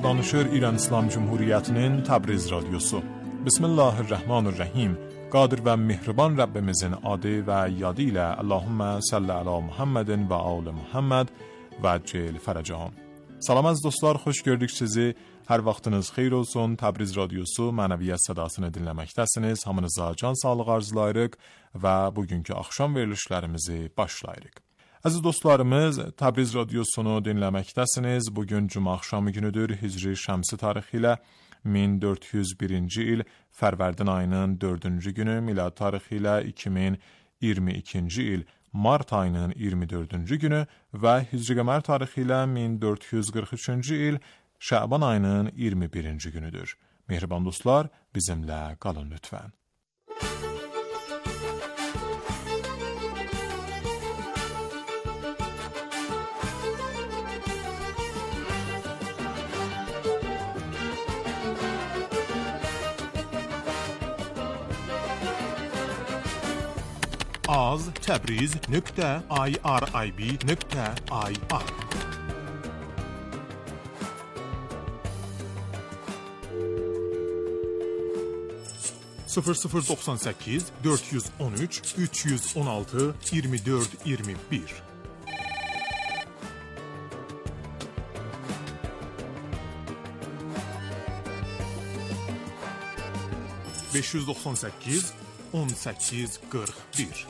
danışır İran İslam Cumhuriyeti'nin Təbriz Radyosu. Bismillahirrahmanirrahim. Qadir və mehriban Rəbbimizin adı və yadı ilə Allahümmə salli ala Muhammedin və alı Muhammed və cel fərəcəhum. Salam az dostlar, xoş gördük sizi. Hər vaxtınız xeyir olsun. Təbriz Radyosu mənəviyyat sədasını dinləməkdəsiniz. Hamınıza can sağlığı arzulayırıq və bugünkü axşam verilişlərimizi başlayırıq. Əziz dostlarımız, Təbriz Radyosunu dinləməkdəsiniz. Bugün Cuma axşamı günüdür. Hicri şəmsi tarixi ilə 1401-ci il Fərvərdin ayının 4-cü günü, milad tarixi ilə 2022-ci il mart ayının 24-cü günü və Hicri qəmər tarixi ilə 1443-cü il Şəban ayının 21-ci günüdür. Mehriban dostlar, bizimlə qalın lütfən. az.tabriz.irib.ir 0098 413 316 24 21 598 18 41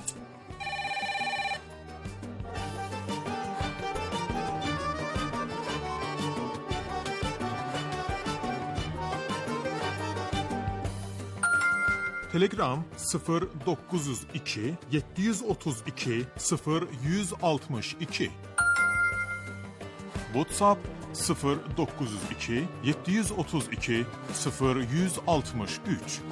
Telegram 0902 732 0162 WhatsApp 0902 732 0163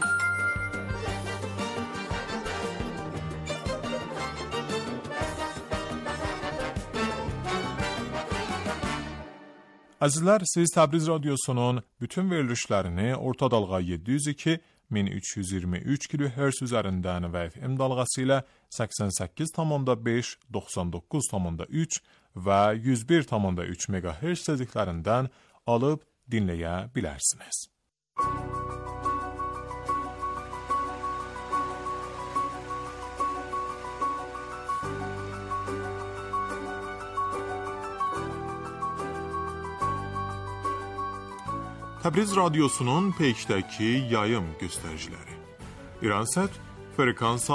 Əzizlər, siz Təbriz Radyosunun bütün verilişlərini orta dalğa 702 1323 kHz üzərindən və FM dalğası ilə 88,5, 99,3 və 101,3 MHz tezliklərindən alıb dinləyə bilərsiniz. Təbriz Radyosunun peykdəki yayım göstəriciləri. İransat frekansa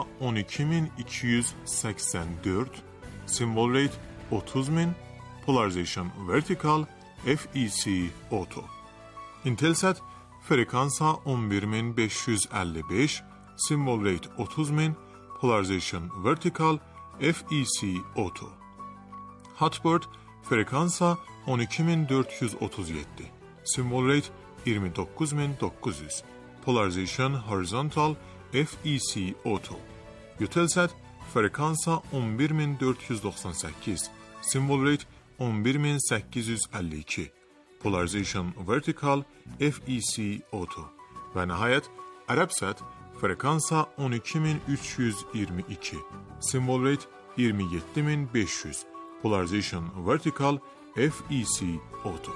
12284, symbol rate 30000, polarization vertical, FEC auto. Intelsat frekansa 11555, symbol rate 30000, polarization vertical, FEC auto. Hotbird frekansa 12437. Symbol rate 29900. Polarization horizontal, FEC auto. Eutelsat frekansa 11498. Symbol rate 11852. Polarization vertical, FEC auto. Və nəhayət Arabsat frekansa 12322. Symbol rate 27500. Polarization vertical, FEC auto.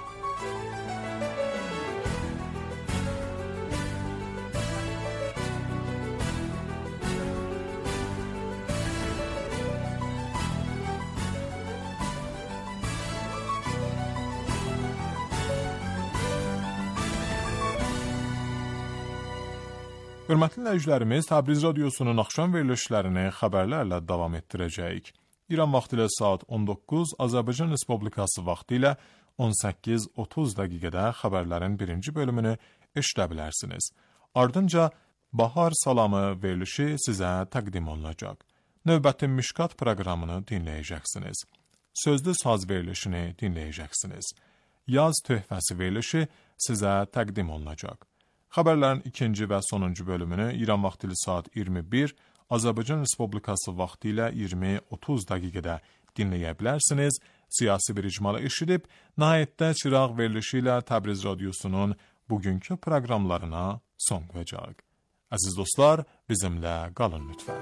Hörmətli dinləyicilərimiz, Təbriz Radyosunun axşam verilişlərini xəbərlərlə davam etdirəcəyik. İran vaxtı ilə saat 19, Azərbaycan Respublikası vaxtı ilə 18:30 dəqiqədə xəbərlərin birinci bölümünü eşidə bilərsiniz. Ardınca Bahar Salamı verilişi sizə təqdim olunacaq. Növbəti Mişkat proqramını dinləyəcəksiniz. Sözlü saz verilişini dinləyəcəksiniz. Yaz töhfəsi verilişi sizə təqdim olunacaq. Xəbərlərin ikinci və sonuncu bölümünü İran vaxtı ilə saat 21, Azərbaycan Respublikası vaxtı ilə 20:30 dəqiqədə dinləyə bilərsiniz. Siyasi bir icmalı eşidib, nəhayətdə çıraq verilişi ilə Təbriz Radyosunun bugünkü proqramlarına son qoyacaq. Əziz dostlar, bizimlə qalın lütfən.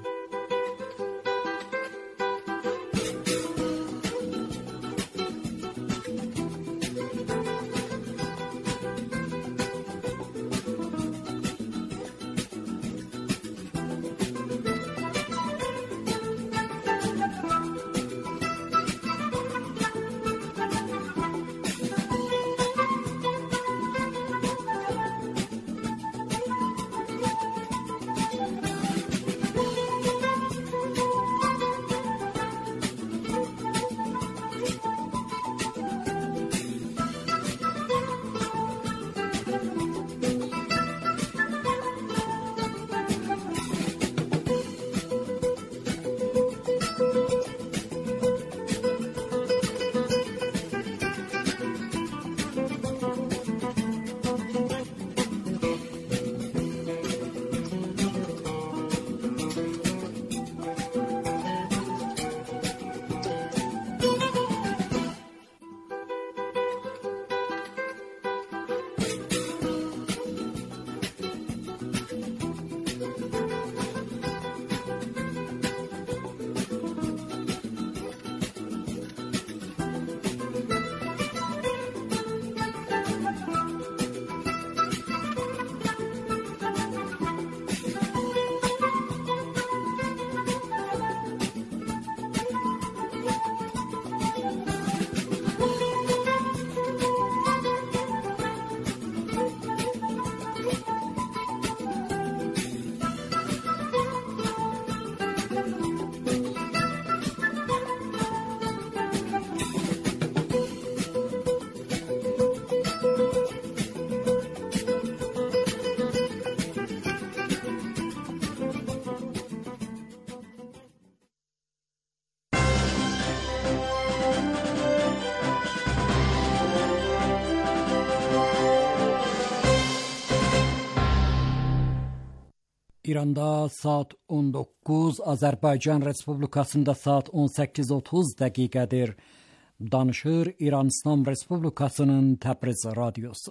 İranda saat 19, Azərbaycan Respublikasında saat 18:30 dəqiqədir. Danışır İran İslam Respublikasının Təbriz radiosu.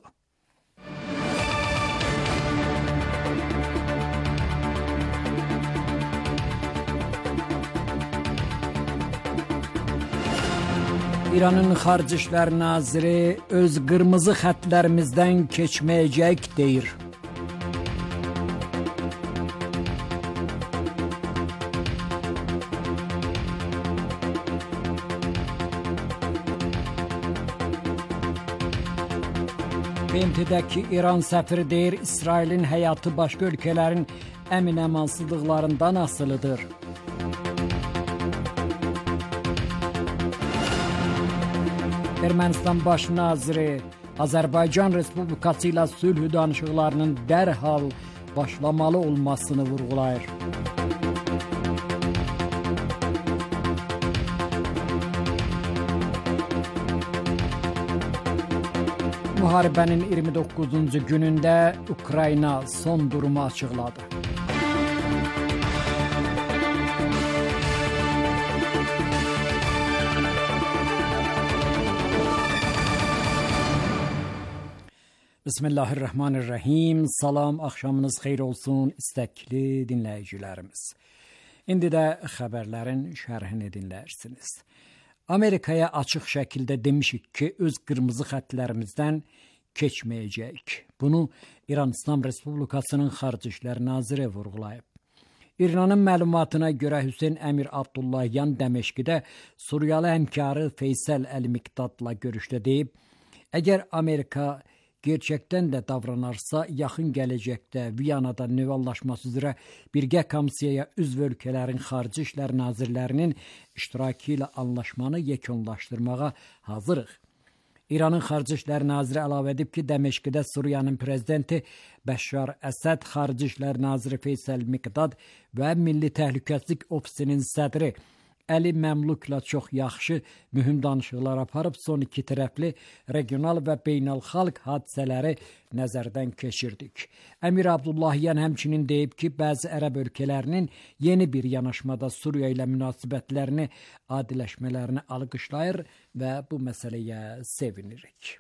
İranın Xarici İşlər Naziri öz qırmızı xəttlərimizdən keçməyəcək deyir. BMT-dəki İran səfiri deyir, İsrailin həyatı başqa ölkələrin əmin-əmansızlıqlarından asılıdır. Ermənistan Baş Naziri Azərbaycan Respublikası ilə sülh danışıqlarının dərhal başlamalı olmasını vurğulayır. Müharibənin 29-cu günündə Ukrayna son durumu açıqladı. Bismillahirrahmanirrahim. Salam, axşamınız xeyir olsun istəkli dinləyicilərimiz. İndi də xəbərlərin şərhini dinləyirsiniz. Amerikaya açıq şəkildə demişik ki, öz qırmızı xəttlərimizdən keçməyəcəyik. Bunu İran İslam Respublikasının Xarici İşlər Naziri vurğulayıb. İranın məlumatına görə Hüseyn Əmir Abdullahyan Dəməşqidə Suriyalı həmkarı Feysəl Əl-Miqdadla görüşdə deyib, əgər Amerika gerçəkdən də davranarsa, yaxın gələcəkdə Viyanada nüvə anlaşması üzrə birgə komissiyaya üzv ölkələrin Xarici İşlər Nazirlərinin iştirakı ilə anlaşmanı yekunlaşdırmağa hazırıq. İranın Xarici İşlər Naziri əlavə edib ki, Dəməşqidə Suriyanın prezidenti Bəşşar Əsəd, Xarici İşlər Naziri Feysəl Miqdad və Milli Təhlükəsizlik Ofisinin sədri Əli Məmlukla çox yaxşı, mühüm danışıqlar aparıb, son iki tərəfli regional və beynəlxalq hadisələri nəzərdən keçirdik. Əmir Abdullahyan həmçinin deyib ki, bəzi ərəb ölkələrinin yeni bir yanaşmada Suriya ilə münasibətlərini adiləşmələrini alqışlayır və bu məsələyə sevinirik.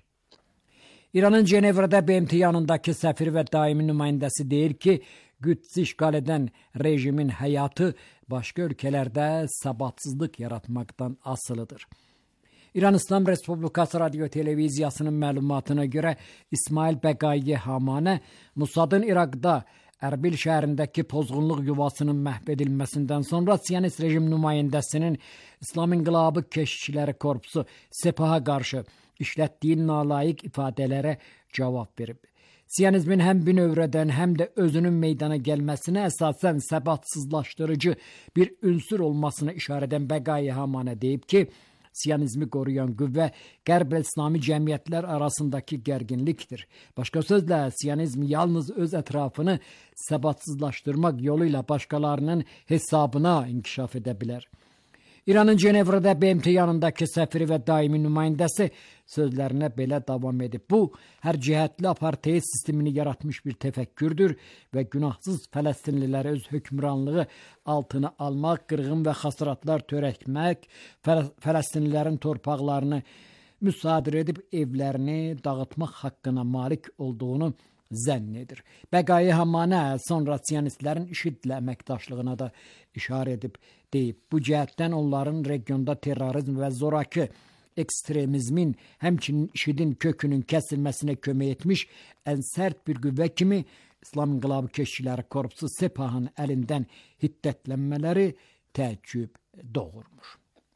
İranın Cenevrədə BMT yanındakı səfiri və daimi nümayəndəsi deyir ki, Qüdsi işğal edən rejimin həyatı başqa ölkələrdə səbatsızlıq yaratmaqdan asılıdır. İran İslam Respublikası Radio Televiziyasının məlumatına görə İsmail Bəqai Hamanə Musadın İraqda Ərbil şəhərindəki pozğunluq yuvasının məhv edilməsindən sonra Siyonist rejim nümayəndəsinin İslam İnqilabı Keşikçiləri Korpusu Sepaha qarşı işlətdiyi nalayiq ifadələrə cavab verib. Siyonizmin həm bünövrədən, həm də özünün meydana gəlməsinə əsasən səbatsızlaşdırıcı bir ünsur olmasına işarə edən Bəqai Hamanə deyib ki, Siyonizmi qoruyan qüvvə Qərb İslami cəmiyyətlər arasındakı gərginlikdir. Başqa sözlə, Siyonizm yalnız öz ətrafını səbatsızlaşdırmaq yolu ilə başqalarının hesabına inkişaf edə bilər. İranın Cenevrədə BMT yanındakı səfiri və daimi nümayəndəsi sözlərinə belə davam edib. Bu, hər cəhətli apartheid sistemini yaratmış bir təfəkkürdür və günahsız Fələstinlilərə öz hökmranlığı altına almaq, qırğın və xəsarətlər törətmək, Fələstinlilərin torpaqlarını müsadirə edib evlərini dağıtmaq haqqına malik olduğunu zənn edir. Bəqai Hamanə sonra Siyonistlərin IŞİD-lə əməkdaşlığına da işarə edib, deyib. Bu cəhətdən onların regionda terrorizm və zoraki ekstremizmin, həmçinin IŞİD-in kökünün kəsilməsinə kömək etmiş ən sərt bir qüvvə kimi İslam İnqilabı Keşikçiləri Korpusu Sepahın əlindən hiddətlənmələri təəccüb doğurmuş.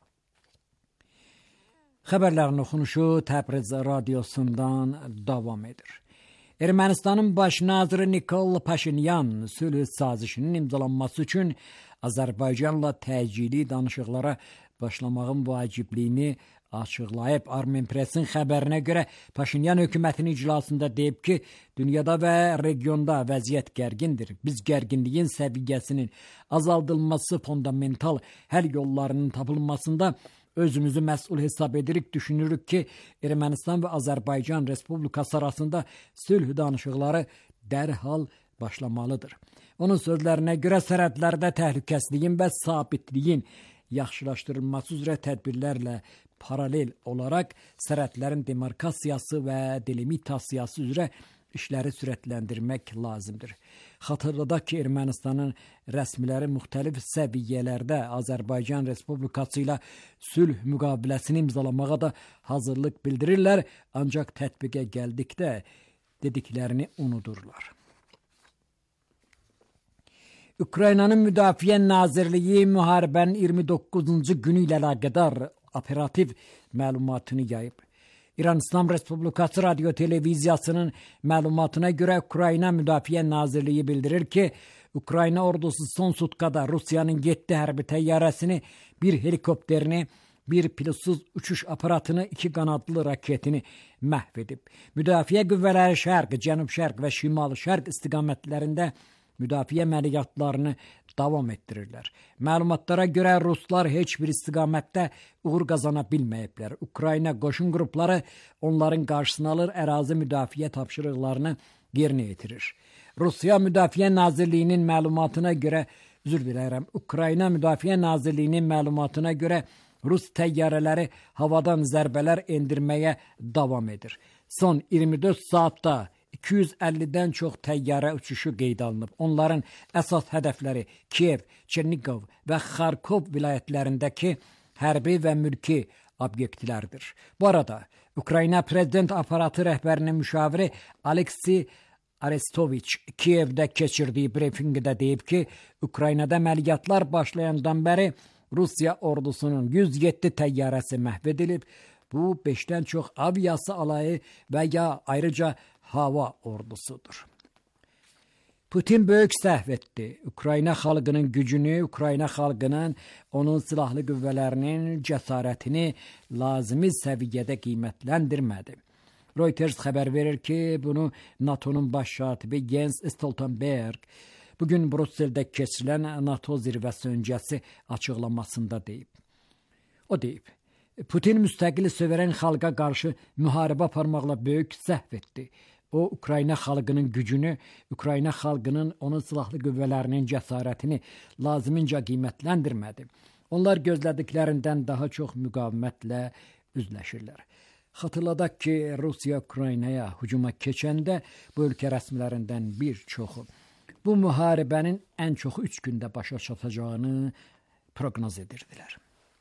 Xəbərlərin oxunuşu Təbriz radiosundan davam edir. Ermənistanın baş naziri Nikol Paşinyan sülh sazişinin imzalanması üçün Azərbaycanla təcili danışıqlara başlamağın vacibliyini açıqlayıb. Armen Press'in xəbərinə görə Paşinyan hökumətinin iclasında deyib ki, dünyada və regionda vəziyyət gərgindir. Biz gərginliyin səviyyəsinin azaldılması, fundamental həll yollarının tapılmasında özümüzü məsul hesab edirik, düşünürük ki, Ermənistan və Azərbaycan Respublikası arasında sülh danışıqları dərhal başlamalıdır. Onun sözlərinə görə sərhədlərdə təhlükəsizliyin və sabitliyin yaxşılaşdırılması üzrə tədbirlərlə paralel olaraq sərhədlərin demarkasiyası və delimitasiyası üzrə işləri sürətləndirmək lazımdır. Xatırladaq ki, Ermənistanın rəsmiləri müxtəlif səviyyələrdə Azərbaycan Respublikası ilə sülh müqaviləsini imzalamağa da hazırlıq bildirirlər, ancaq tətbiqə gəldikdə dediklərini unudurlar. Ukraynanın Müdafiə Nazirliyi müharibənin 29-cu günü ilə əlaqədar operativ məlumatını yayıb. İran İslam Respublikası Radio Televiziyasının məlumatına görə Ukrayna Müdafiə Nazirliyi bildirir ki, Ukrayna ordusu son sutkada Rusiyanın 7 hərbi təyyarəsini, bir helikopterini, bir pilotsuz uçuş aparatını, 2 qanadlı raketini məhv edib. Müdafiə qüvvələri şərq, cənub-şərq və şimal-şərq istiqamətlərində müdafiə əməliyyatlarını davam etdirirlər. Məlumatlara görə Ruslar heç bir istiqamətdə uğur qazana bilməyiblər. Ukrayna qoşun qrupları onların qarşısını alır, ərazi müdafiə tapşırıqlarını yerinə yetirir. Rusiya Müdafiə Nazirliyinin məlumatına görə, Ukrayna Müdafiə Nazirliyinin məlumatına görə Rus təyyarələri havadan zərbələr endirməyə davam edir. Son 24 saatda 250-dən çox təyyarə uçuşu qeydə alınıb. Onların əsas hədəfləri Kiyev, Çerniqov və Xarkov vilayətlərindəki hərbi və mülki obyektlərdir. Bu arada Ukrayna Prezident aparatı rəhbərinin müşaviri Aleksey Arestoviç Kiyevdə keçirdiyi brifinqdə deyib ki, Ukraynada əməliyyatlar başlayandan bəri Rusiya ordusunun 107 təyyarəsi məhv edilib. Bu 5-dən çox aviasiya alayı və ya ayrıca hava ordusudur. Putin böyük səhv etdi. Ukrayna xalqının gücünü, Ukrayna xalqının onun silahlı qüvvələrinin cəsarətini lazımi səviyyədə qiymətləndirmədi. Reuters xəbər verir ki, bunu NATO'nun baş katibi Jens Stoltenberg bugün Brüsseldə keçirilən NATO zirvəsi öncəsi açıqlamasında deyib. O deyib, Putin müstəqil suveren xalqa qarşı müharibə aparmaqla böyük səhv etdi. O, Ukrayna xalqının gücünü, Ukrayna xalqının onun silahlı qüvvələrinin cəsarətini lazımınca qiymətləndirmədi. Onlar gözlədiklərindən daha çox müqavimətlə üzləşirlər. Xatırladaq ki, Rusiya Ukraynaya hücuma keçəndə bu ölkə rəsmilərindən bir çoxu bu müharibənin ən çoxu 3 gündə başa çatacağını proqnoz edirdilər.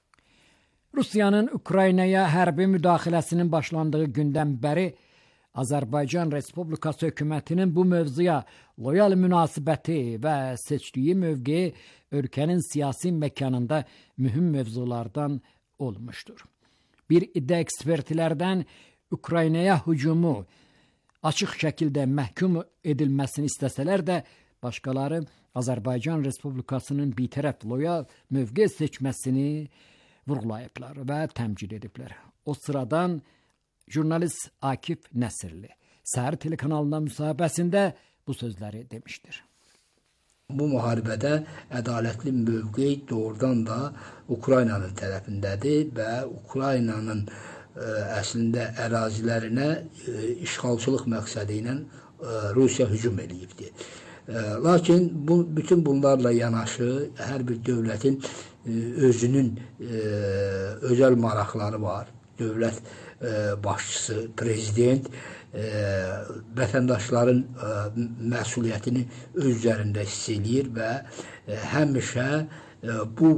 Rusiyanın Ukraynaya hərbi müdaxiləsinin başlandığı gündən bəri Azərbaycan Respublikası hökumətinin bu mövzuya loyal münasibəti və seçdiyi mövqeyi ölkənin siyasi məkanında mühüm mövzulardan olmuşdur. Bir iddia ekspertlərdən Ukraynaya hücumu açıq şəkildə məhkum edilməsini istəsələr də, başqaları Azərbaycan Respublikasının bitərəf loyal mövqe seçməsini vurğulayıblar və təmcid ediblər. O sıradan jurnalist Akif Nəsirli Səhər telekanalına müsahibəsində bu sözləri demişdir. Bu müharibədə ədalətli mövqe doğrudan da Ukraynanın tərəfindədir və Ukraynanın əslində ərazilərinə işğalçılıq məqsədi ilə Rusiya hücum edibdir. Lakin bütün bunlarla yanaşı hər bir dövlətin özünün özəl maraqları var. Dövlət başçısı, prezident vətəndaşların məsuliyyətini öz üzərində hiss edir və həmişə bu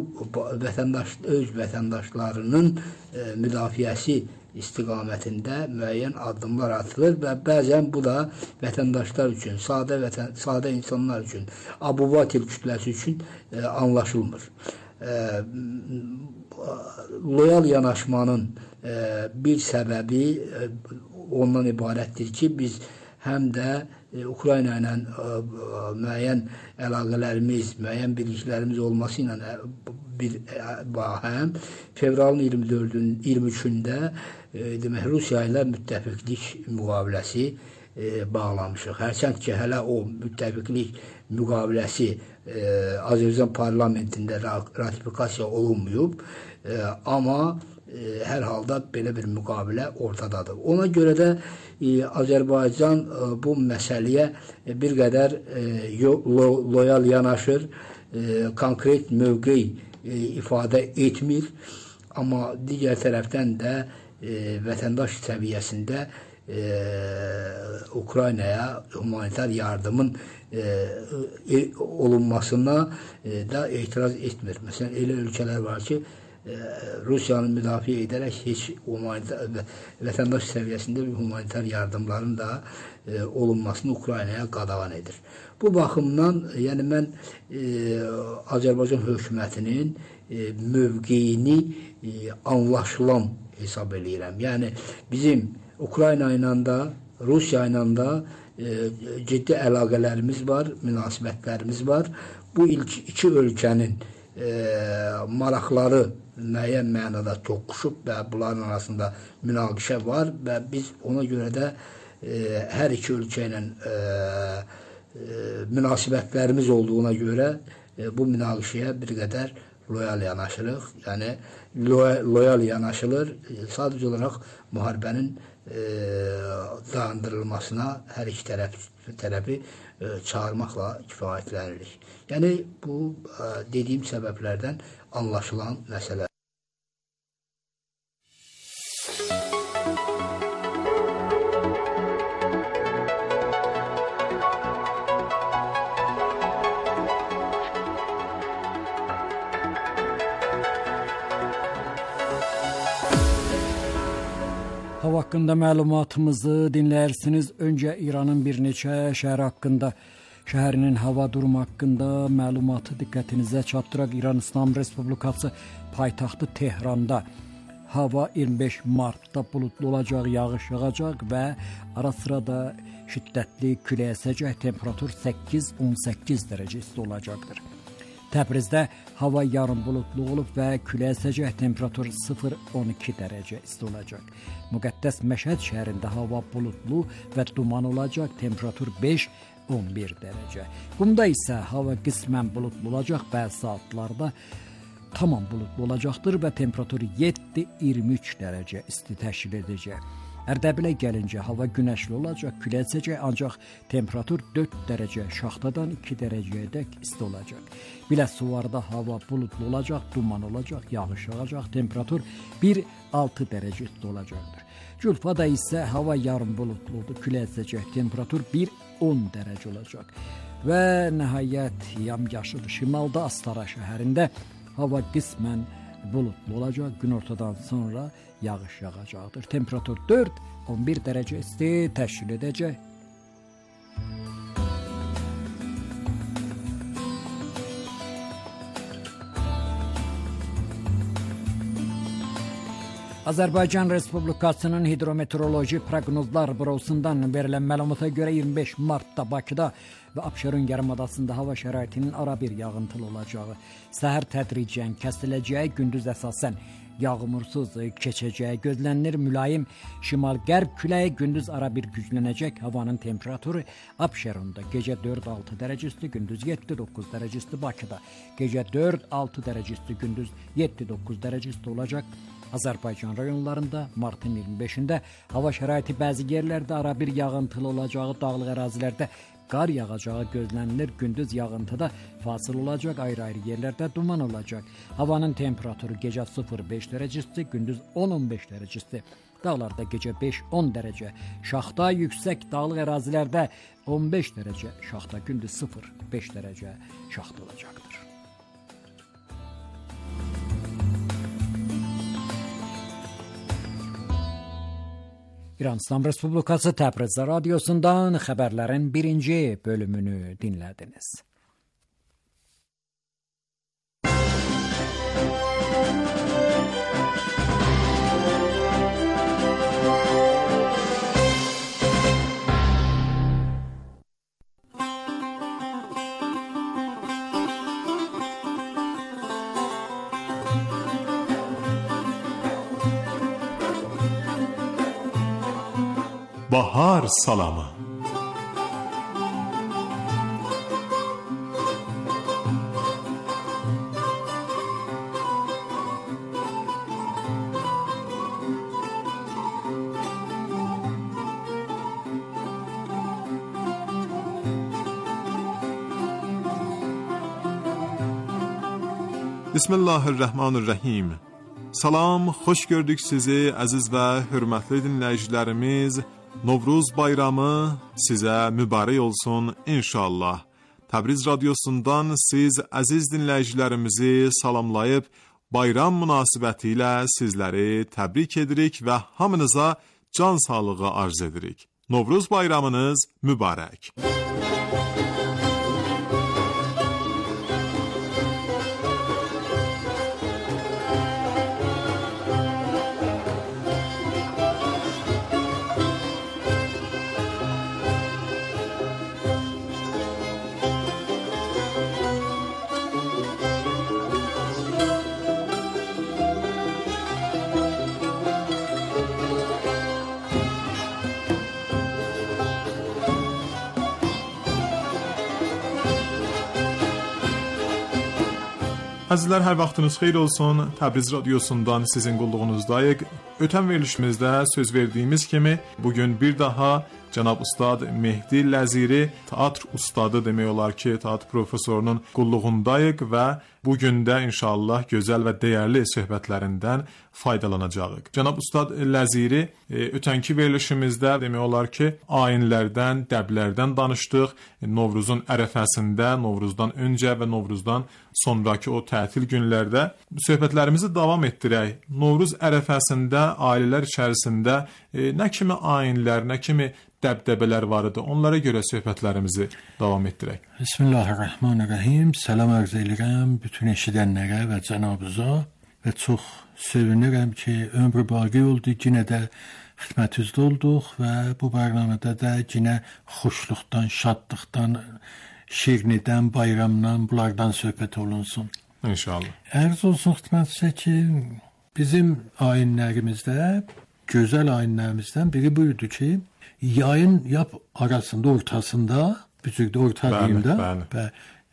öz vətəndaşlarının müdafiəsi istiqamətində müəyyən addımlar atılır və bəzən bu da vətəndaşlar üçün, sadə insanlar üçün, abuvatil kütləsi üçün anlaşılmır. Loyal yanaşmanın bir səbəbi ondan ibarətdir ki, biz həm də Ukrayna ilə müəyyən əlaqələrimiz, müəyyən birliklərimiz olması ilə bir həm fevralın 23-də demək Rusiya ilə müttəfiqlik müqaviləsi bağlamışıq. Hərçənd ki, hələ o müttəfiqlik müqaviləsi Azərbaycan parlamentində ratifikasiya olunmuyub, amma hər halda belə bir müqavilə ortadadır. Ona görə də Azərbaycan bu məsələyə bir qədər loyal yanaşır, konkret mövqe ifadə etmir. Amma digər tərəfdən də vətəndaş səviyyəsində Ukraynaya humanitar yardımın olunmasına da etiraz etmir. Məsələn, elə ölkələr var ki, Rusiyanı müdafiə edərək heç vətəndaş səviyyəsində bir humanitar yardımların da olunmasını Ukraynaya qadağan edir. Bu baxımdan, yəni mən Azərbaycan hökumətinin mövqeyini anlaşılan hesab edirəm. Yəni bizim Ukrayna ilə də, Rusiya ilə də ciddi əlaqələrimiz var, münasibətlərimiz var. Bu iki ölkənin maraqları müəyyən mənada toqquşub və bunların arasında münaqişə var və biz ona görə də hər iki ölkə ilə münasibətlərimiz olduğuna görə bu münaqişəyə bir qədər loyal yanaşırıq. Yəni loyal yanaşılır. Sadəcə olaraq müharibənin dayandırılmasına hər iki tərəfi çağırmaqla kifayətlənirik. Yəni bu dediyim səbəblərdən anlaşılan məsələ. Hava haqqında məlumatımızı dinləyirsiniz. Öncə İranın bir neçə şəhər haqqında, şəhərinin hava durumu haqqında məlumatı diqqətinizə çatdıraq. İran İslam Respublikası paytaxtı Tehranda hava 25 martda buludlu olacaq, yağış yağacaq və ara sıra da şiddətli külək əsəcək. Temperatur 8-18 dərəcə isti olacaqdır. Təbrizdə hava yarım buludlu olub və külək əsəcək. Temperatur 0-12 dərəcə isti olacaq. Müqəddəs Məşhəd şəhərində hava buludlu və duman olacaq. Temperatur 5-11 dərəcə. Qumda isə hava qismən buludlu olacaq. Bəzi saatlarda tamam buludlu olacaqdır və temperatur 7-23 dərəcə isti təşkil edəcək. Ərdəbilə gəlincə hava günəşli olacaq, külək əsəcək, ancaq temperatur 4 dərəcə, Şaxtadan 2 dərəcəyədək isti olacaq. Biləsuvarda hava buludlu olacaq, duman olacaq, yağış yağacaq, temperatur 1-6 dərəcə isti olacaqdır. Culfada isə hava yarım buludludur, külək əsəcək, temperatur 1-10 dərəcə olacaq. Və nəhayət yamyaşıl şimalda Astara şəhərində hava qismən buludlu olacaq, günortadan sonra yağış yağacaqdır. Temperatur 4-11 dərəcə isti təşkil edəcək. Azərbaycan Respublikasının Hidrometeoroloji Proqnozlar Bürosundan verilən məlumata görə 25 martda Bakıda və Abşeron yarımadasında hava şəraitinin ara bir yağıntılı olacağı, səhər tədricən kəsiləcəyi, gündüz əsasən yağmursuz keçəcəyi gözlənilir. Mülayim şimal-qərb küləyi gündüz ara bir güclənəcək. Havanın temperaturu Abşeronda gecə 4-6 dərəcə isti, gündüz 7-9 dərəcə isti. Bakıda gecə 4-6 dərəcə isti, gündüz 7-9 dərəcə isti olacaq. Azərbaycan rayonlarında martın 25-də hava şəraiti bəzi yerlərdə ara bir yağıntılı olacağı, dağlıq ərazilərdə qar yağacağı gözlənilir. Gündüz yağıntıda fasıl olacaq, ayrı-ayrı yerlərdə duman olacaq. Havanın temperaturu gecə 0-5 dərəcə isti, gündüz 10-15 dərəcə isti. Dağlarda gecə 5-10 dərəcə, Şaxta yüksək dağlıq ərazilərdə 15 dərəcə, Şaxta gündüz 0-5 dərəcə Şaxta olacaqdır. İran İslam Respublikası Təbriz radiosundan xəbərlərin birinci bölümünü dinlədiniz. Bahar salamı. Bismillahirrahmanirrahim. Salam, xoş gördük sizi əziz və hörmətli dinləyicilərimiz. Novruz bayramı sizə mübarək olsun inşallah. Təbriz radiosundan siz əziz dinləyicilərimizi salamlayıb bayram münasibəti ilə sizləri təbrik edirik və hamınıza can sağlığı arz edirik. Novruz bayramınız mübarək. Əzizlər, hər vaxtınız xeyir olsun. Təbriz radiosundan sizin qulluğunuzdayıq. Ötən verilişimizdə söz verdiyimiz kimi bugün bir daha Cənab Ustad Mehdi Ləziri, teatr ustadı demək olar ki, teatr professorunun qulluğundayıq və bugün də inşallah gözəl və dəyərli söhbətlərindən faydalanacağıq. Cənab Ustad Ləziri ötənki verilişimizdə demək olar ki, ayinlərdən, dəblərdən danışdıq. Novruzun ərəfəsində, Novruzdan öncə və Novruzdan sonraki o tətil günlərdə söhbətlərimizi davam etdirək. Novruz ərəfəsində ailələr içərisində nə kimi ayinlər, nə kimi dəbdəbələr var idi. Onlara görə söhbətlərimizi davam etdirək. Bismillahirrahmanirrahim. Salam arz edirəm bütün eşidənlərə və cənabınıza və çox sevinirəm ki, ömrü baqi oldu, yenə də xidmətinizdə olduq və bu proqramda da yenə xoşluqdan, şadlıqdan, şirnidən, bayramdan, bunlardan söhbət olunsun. İnşallah. Ərz olsun xidmətinizə ki, bizim ayinlərimizdə, gözəl ayinlərimizdən biri buydu ki, yayın yap arasında, ortasında, büzükdə orta deyimdə,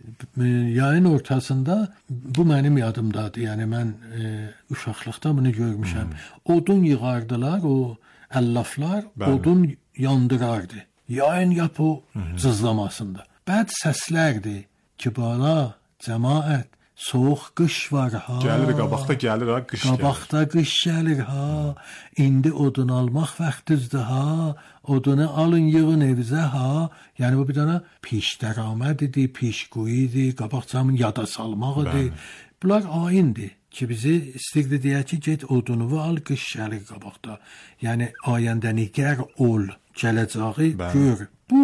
yayın ortasında, bu mənim yadımdadır, yəni mən uşaqlıqda bunu görmüşəm. Odun yığardılar, o əllaflar odun yandırardı. Yayın yap o cızlamasında. Bəd səslərdi ki, bana, cəmaət, soğuk qış var ha. Gəlir, qabaqda gəlir ha, qış gəlir. Qabaqda qış gəlir ha. İndi odun almaq vaxtınızdır ha. Odunu alın, yığın evizə ha. Yəni bu bir dana pişdəraməd idi, pişquyu idi, qabaqcamın yada salmaq idi. Bunlar ayindir ki, bizi istirdi deyək ki, get odunuvu al, qış gəlir qabaqda. Yəni ayəndə nigar ol, gələcəyi gör. Bu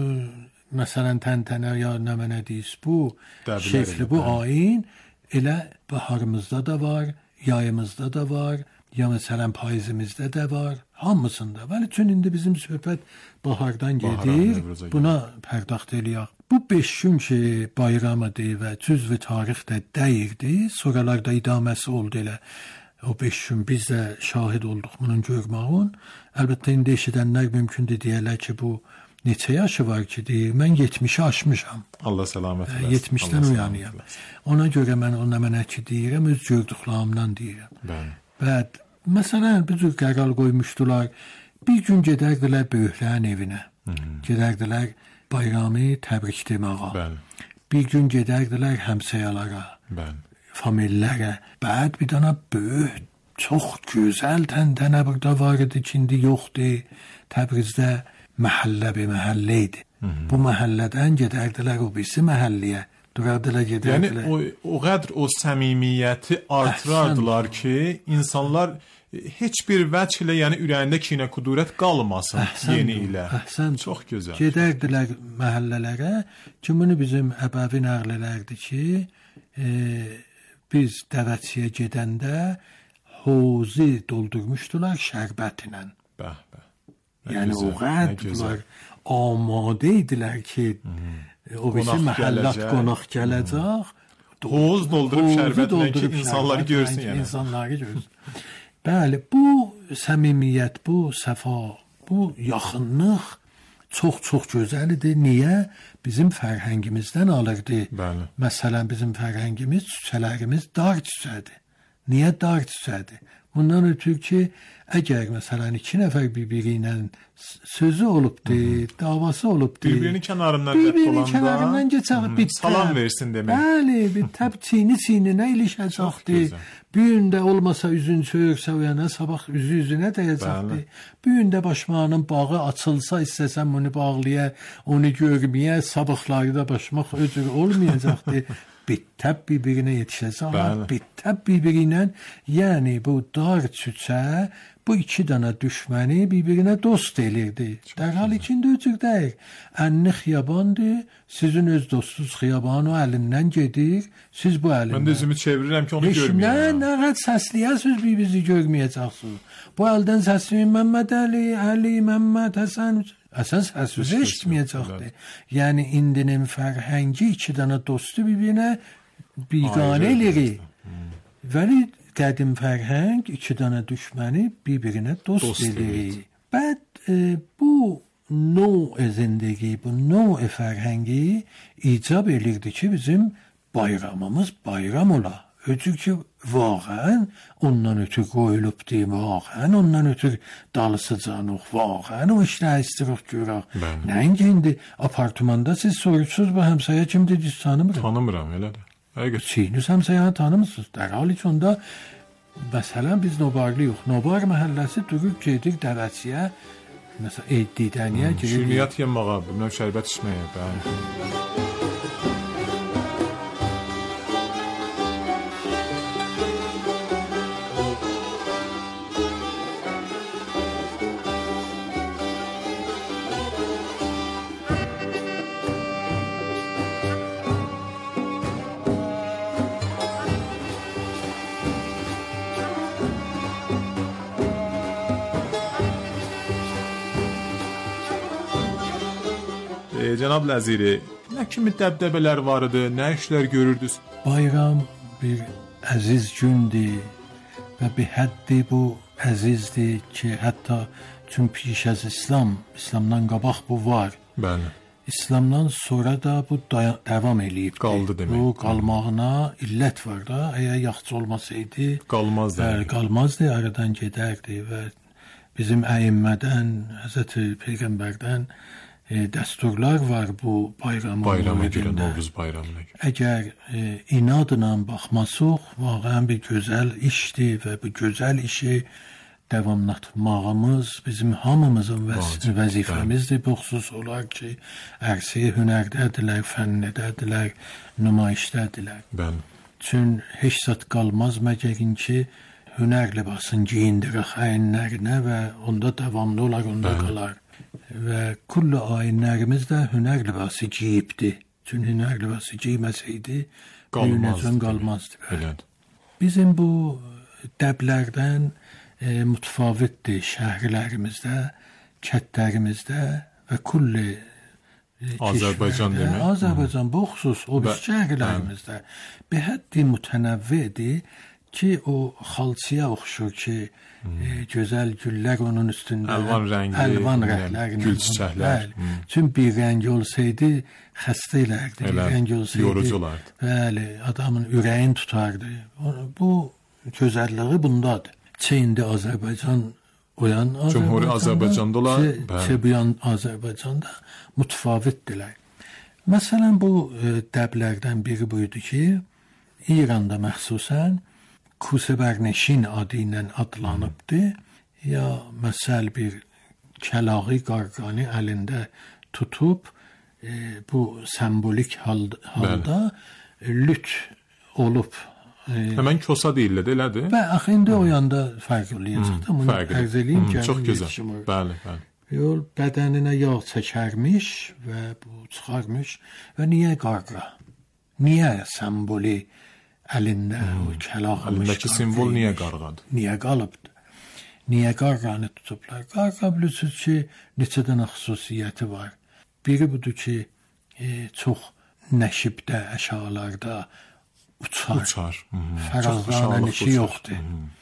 məsələn təntənə ya nə mənə deyis, bu şəkli, bu ayin elə baharımızda da var, yayımızda da var, ya məsələn payızımızda da var, hamısında. Vəli üçün indi bizim söhbət bahardan gedir, buna pərdaxt eləyək. Bu 5 gün ki, bayramıdır və cüzv-i tarix də dəyirdi, sonralarda idaməsi oldu elə. O 5 gün biz də şahid olduq bunun görmağın. Əlbəttə indi eşidənlər mümkündür deyərlər ki, bu neçə yaşı var ki, deyir, mən 70'i aşmışam. Allah səlamət eləsin. 70'dən uyanıyam. Ona görə mən ona mənə ki deyirəm, öz gördüklərimdən deyirəm. Bəd, məsələn, bir cür qərar qoymuşdular, bir gün gedərdilər böyüklərin evinə, gedərdilər bayramı təbrik deməğa, bir gün gedərdilər həmsəyalara, famillərə, bəd bir dana böyük, çox gözəl təntənə burada var idi ki, indi yoxdur, Təbrizdə məhəllə bir məhəllə idi. Bu məhəllədən gedərdilər o birisi məhəlləyə. Durardılar, gedərdilər. Yəni o qədər o səmimiyyəti artırardılar ki, insanlar heç bir vəclə, yəni ürəyində kinə kudurət qalmasın yeni ilə. Çox gözəl. Gedərdilər məhəllələrə ki, bunu bizim əbəvi nəqlələrdi ki, biz dəvətsiyə gedəndə hozi doldurmuşdular şərbətlə. Yəni o qədər amadə idilər ki, o birisi məhəllət qonaq gələcək, hoz doldurub şərbətlə ki, insanları görsün. İnsanları görsün. Bəli, bu səmimiyyət, bu səfa, bu yaxınlıq çox gözəl idi. Niyə? Bizim fərhəngimizdən alırdı. Məsələn, bizim fərhəngimiz, çiçələrimiz dar çiçədir. Niyə dar çiçədir? Ondan ötürü ki, əgər məsələn 2 nəfər bir-biri ilə sözü olubdu, davası olubdu. Bir-birinin kənarından olanda salam versin demək. Bəli, bir təb çiyninə ilişəcəkdi. Bir gün də olmasa üzün çöyürsə o yana, sabah üzü-üzünə dəyəcəkdi. Bir gün də başmağının bağı açılsa, istəsən bunu bağlaya, onu görməyə, sabahları da başmaq öcür olmayacaqdı. Bitəb bir-birinə yetişəcəklər, bitəb bir-birinə, yəni bu dar çüçə, bu 2 dənə düşməni bir-birinə dost elirdi. Dərhal içində öcür deyir. Ənni xiyabandır, sizin öz dostunuz xiyaban o əlindən gedir, siz bu əlindən. Mən də üzümü çevirirəm ki, onu görməyəm. Nə səsləyəsiniz, bizi görməyəcəksiniz. Bu əldən səsləyin Məmməd Əli, Məmməd Həsən, əsas səs eşitməyəcəkdir. Yəni indinin fərhəngi 2 dənə dostu bir-birinə biganə eləyir. Vəli qədim fərhəng 2 dənə düşməni bir-birinə dost eləyir. Bəd bu növ zindagi, bu növ fərhəngi icab elirdi ki, bizim bayramımız bayram ola. Ötür ki, vaqən ondan ötür qoyulubdur, vaqən ondan ötür dalısıcanıq, vaqən o işlə istiriq görək. Nəinki indi apartmanda siz sorursuz bu həmsaya kimdir, siz tanımıram. Tanımıram, elədir. Çiğniz həmsəyanı tanımırsınız. Dərhal heç onda, məsələn, biz Nobarlıyıq. Nobar məhəlləsi durub gedir dəvətsiyə, məsələn, Eddidəniyə gedir. Şirniyyat yemağa, bilməm, şərbət içməyə, bəli. Cənab Nəziri, nə kimi dəbdəbələr var idi, nə işlər görürdünüz? Bayram bir əziz gündür və bir həddi bu əzizdir ki, hətta tüm piş az İslamdan qabaq bu var. Bəli. İslamdan sonra da bu davam eləyib. Qaldı demək. Bu qalmağına illət var da, əgər yaxşı olmasaydı, qalmazdı. Qalmazdı, aradan gedərdi və bizim əyimmədən, Həzrəti Peyğəmbərdən dəsturlar var bu bayrama görə, Novruz bayramına görə. Əgər inadla baxmasaq, vaqəən bir gözəl işdir və bu gözəl işi davamlatmağımız bizim hamımızın vəzifəmizdir. Bu xüsus olar ki, ərsəyə hünərdədirlər, fənnədədirlər, nümayişdədirlər. Bəli. Çün heç zat qalmaz məgərin ki, hünər libasını giyindirək əyinlərinə və onda davamlı olar, onda qalar. Və kullu ayinlərimiz də hünər libası giyibdi. Çünki hünər libası giyməsəydi, qalmazdı. Bizim bu dəblərdən mütəfavitdir şəhərlərimizdə, kətlərimizdə və kulli Azərbaycan demək. Azərbaycan bu xüsus o şəhərlərimizdə bir həddi mütənəvvidir ki, o xalçıya oxşur ki, gözəl güllər onun üstündə, əlvan rənglər, gül çiçəklər. Çünki bir rəng olsaydı xəstə elərdi, bir rəng olsaydı yorucu olardı. Bəli, adamın ürəyin tutardı. Bu gözəlliyi bundadır. Çində Azərbaycan oyan Cumhuri Azərbaycanda olan, Çebuyan Azərbaycanda mütəfavitdirlər. Məsələn, bu dəblərdən biri buydu ki, İranda məxsusən Kusebərneşin adı ilə adlanıbdı. Ya məsəl bir kəlağı qarqanı əlində tutub bu sembolik halda lüt olub. Həmən kosa deyirlər, elədir? Və axı indi o yanda fərq olacaq da, bunu ərz eləyim ki, çox gözəl. Bəli. Yol bədəninə yağ çəkərmiş və bu çıxarmış və niyə qarqa? Niyə semboli əlində o kəlağı əlindəki simvol niyə qarğadır? Niyə qalıbdır? Niyə qarğanı tutublar? Qarğa bilirsiniz ki, neçə dənə xüsusiyyəti var. Biri budur ki, çox nəşibdə, əşalarda uçar. Fərazanə işi yoxdur.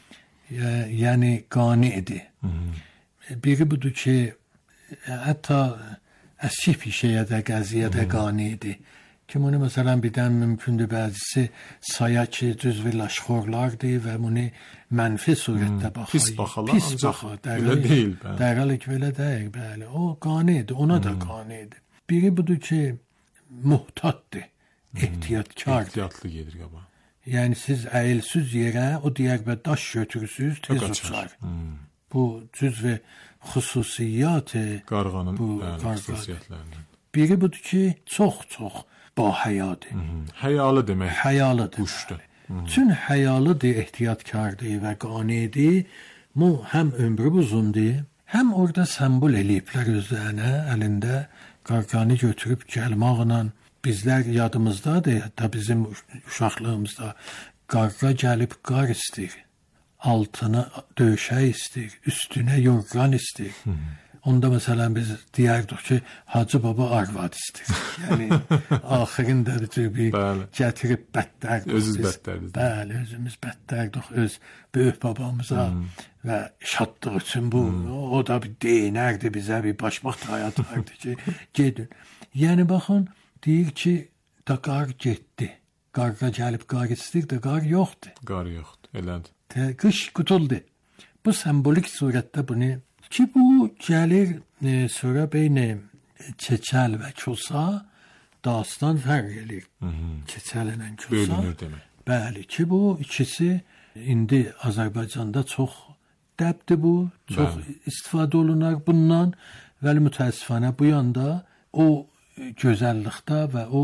Yəni qanidir. Biri budur ki, hətta əski pişəyə də, qəziyə də qanidir ki bunu məsələn birdən mümkündür bəzisi saya ki cüzv laşxorlardır və bunu mənfi surətdə baxır. Pis baxırlar, ancaq belə deyil. Dəqiq belə deyil, bəli. O qanidir, ona da qanidir. Biri budur ki, muhtatdır, ehtiyatkardır. Ehtiyatlı gedir qabağa. Yəni siz əyilsiz yerə o digər və daş götürürsünüz, tez uçar. Bu cüzv xüsusiyyat qarğanın xüsusiyyətlərindən. Biri budur ki, çox bahəyadır. Həyalı demək. Həyalıdır. Quşdur. Çün həyalıdır, ehtiyatkardır və qanidir. Bu həm ömrü uzundur, həm orada sembol eləyiblər özlərinə, əlində qarğanı götürüb gəlmaqla. Bizlər yadımızdadır, hətta bizim uşaqlığımızda qarğa gəlib qar istir, altına döşək istir, üstünə yorğan istir. Onda məsələn biz deyərdik ki, Hacı Baba arvad istir. Yəni axırında bir gətirib bədlərdik. Özümüz bədlərdik. Bəli, özümüz bədlərdik öz böyük babamıza və şadlıq üçün bu. O da bir deyinərdi bizə, bir başmaq dayatardı ki, gedin. Yəni baxın, deyir ki, da qar getdi. Qarğa gəlib qar istir də qar yoxdur. Qar yoxdur, elədir. Qış qutuldu. Bu sembolik surətdə bunu ki, bu gəlir sonra beyni keçəl və kosa dastan fərq edir. Keçəl ilə kosa. Bölünür demək. Bəli ki, bu ikisi indi Azərbaycanda çox dəbdir bu, çox istifadə olunar bundan və mütəəssifənə bu yanda o gözəllikdə və o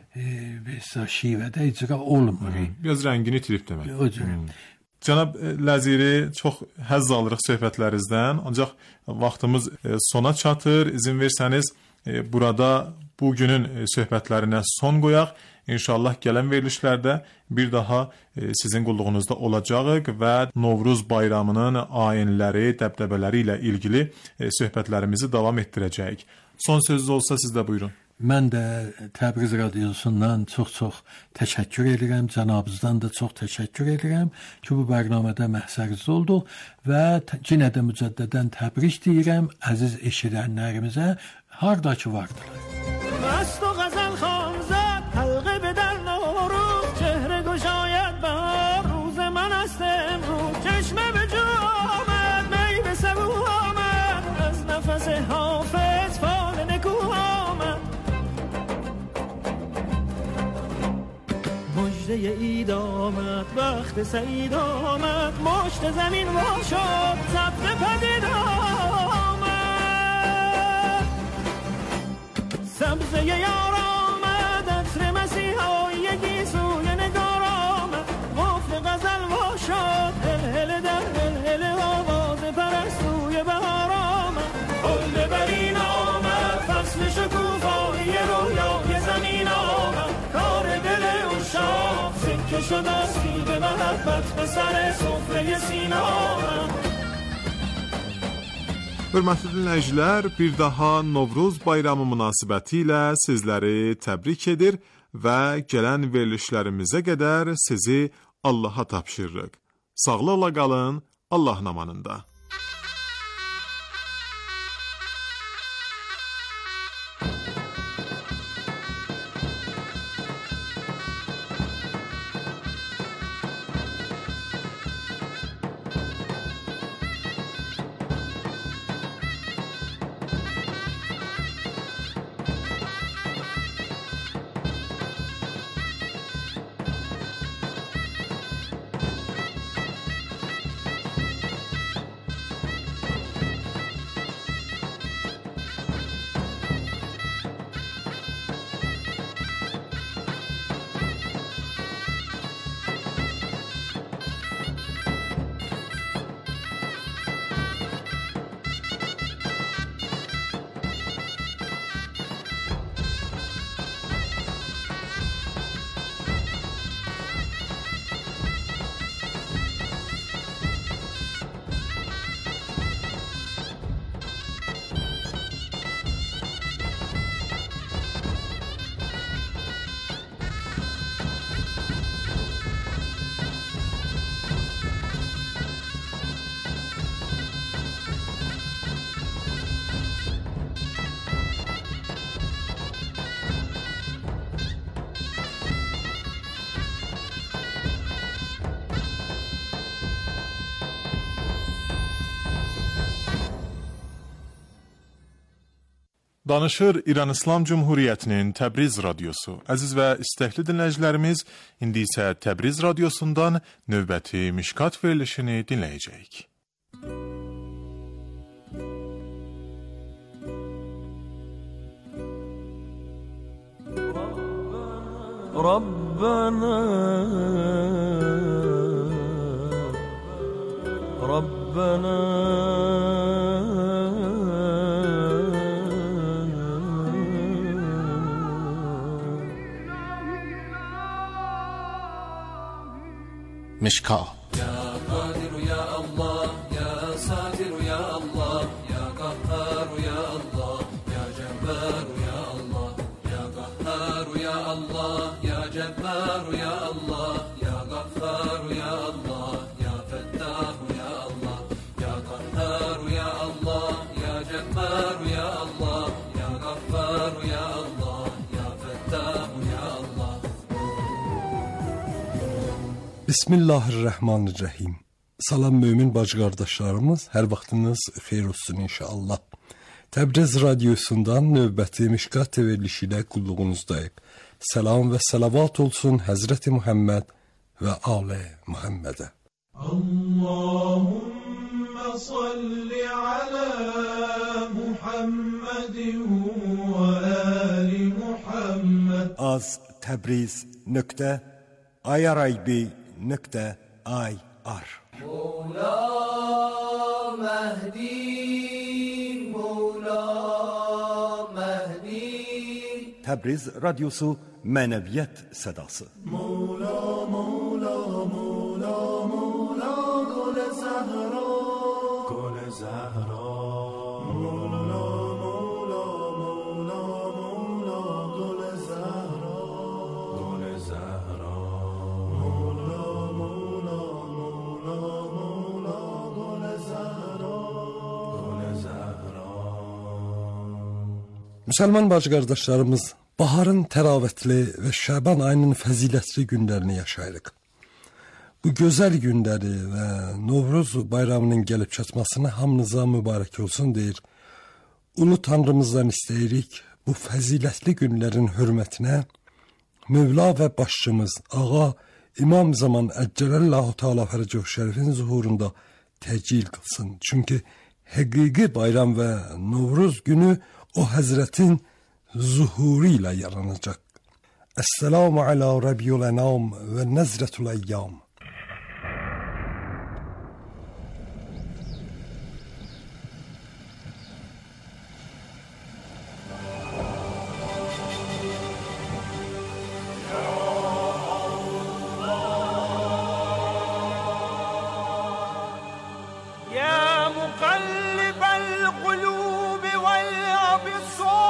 şivədə icra olmur. Biraz rəngini itirib demək. O cür. Cənab Ləziri, çox həzz alırıq söhbətlərinizdən, ancaq vaxtımız sona çatır. İzin versəniz, burada bugünün söhbətlərinə son qoyaq. İnşallah gələn verilişlərdə bir daha sizin qulluğunuzda olacağıq və Novruz bayramının ayinləri, dəbdəbələri ilə ilgili söhbətlərimizi davam etdirəcəyik. Son sözünüz olsa siz də buyurun. Mən də Təbriz radiosundan çox təşəkkür edirəm, cənabınızdan da çox təşəkkür edirəm ki, bu bərnamədə məhsəriz olduq və yenə də mücəddədən təbrik deyirəm əziz eşidənlərimizə, hardakı vardılar. مست و غزل خامزد حلقه به در نوروز چهره گشاید بهار روز من است امروز چشمه به جو آمد می به سبو آمد از نفس حافظ فال نکو آمد مژده عید آمد وقت سعید آمد مشت زمین وا شد سبزه پدید آمد سبزه یار آمد عطر مسیحایی سوی نگار آمد قفل غزل وا شد هل در هل آواز پرستوی بهار آمد گل برین آمد فصل شکوفایی رویای زمین آمد کار دل عشاق سکه شد از سیب محبت به سر سفره سینه آمد. Hörmətli dinləyicilər, bir daha Novruz bayramı münasibətilə sizləri təbrik edir və gələn verilişlərimizə qədər sizi Allaha tapşırırıq. Sağlıqla qalın, Allahın amanında. Danışır İran İslam Cumhuriyyətinin Təbriz radiosu. Əziz və istəkli dinləyicilərimiz, indi isə Təbriz radiosundan növbəti Mişkat verilişini dinləyəcəyik. Rabbana Mişkat. Ya Kadir ya Allah, ya Satir ya Allah, ya Kahhar ya Allah, ya Cebbar ya Allah, ya Kahhar ya Allah, ya Cebbar ya Allah, ya Gaffar ya Allah, ya Fettah ya Allah, ya Kahhar ya Allah, ya Cebbar ya Allah, ya Gaffar ya Allah, ya Fettah ya Allah. Bismillahirrahmanirrahim. Salam mümin bacı qardaşlarımız, hər vaxtınız xeyir olsun inşallah. Təbriz radiosundan növbəti Mişkat verilişi ilə qulluğunuzdayıq. Salam və salavat olsun Həzrəti Muhammed və Ali Muhammedə. Allahümme salli ala Muhammedin ve ali Muhammed. Az Təbriz.irib.ir Mevla Mehdi, Mevla Mehdi. Təbriz radiosu mənəviyyət sədası. Mevla, Mevla, Mevla, Mevla, Gül-i Zahra, Gül-i Zahra. Mevla, Mevla, Mevla, Mevla, Gül-i Zahra, Gül-i Zahra. Mevla, Mevla, Mevla, Mevla, Gül-i Zahra, Gül-i Zahra. Müsəlman bacı qardaşlarımız, baharın təravətli və Şaban ayının fəzilətli günlərini yaşayırıq. Bu gözəl günləri və Novruz bayramının gəlib çatmasına hamınıza mübarək olsun deyir. Ulu Tanrımızdan istəyirik bu fəzilətli günlərin hörmətinə Mövla və başçımız Ağa İmam Zaman Əccələllahu Teala Fərəcəhu Şərifin zuhurunda təcil qılsın. Çünki həqiqi bayram və Novruz günü o Həzrətin zuhuru ilə yaranacaq. Esselamu ala Rabbiyul Enam və Nəzrətul Əyyam. يا مقلب القلوب والأبصار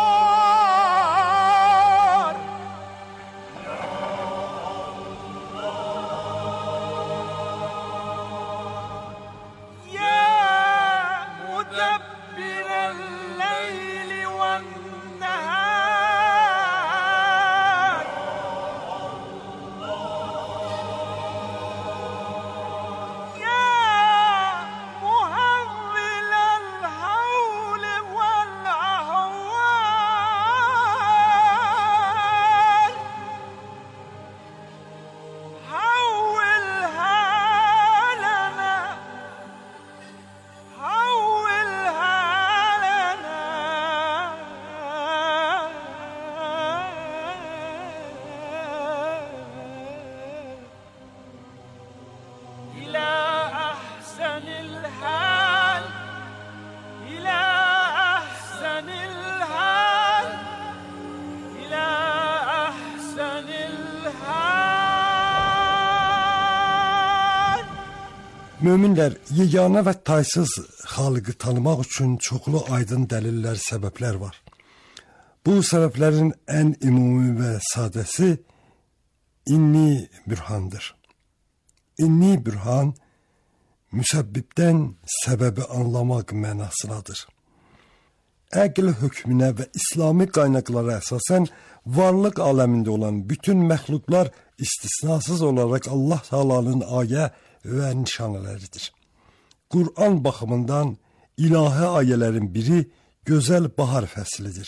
Möminlər, yeganə və taysız xaliqi tanımaq üçün çoxlu aydın dəlillər, səbəblər var. Bu səbəblərin ən ümumi və sadəsi inni bürhandır. İnni bürhan, müsəbbibdən səbəbi anlamaq mənasındadır. Əql hökmünə və İslami qaynaqlara əsasən varlıq aləmində olan bütün məxluqlar istisnasız olaraq Allah Taala'nın ayə və nişanələridir. Qur'an baxımından ilahi ayələrin biri gözəl bahar fəslidir.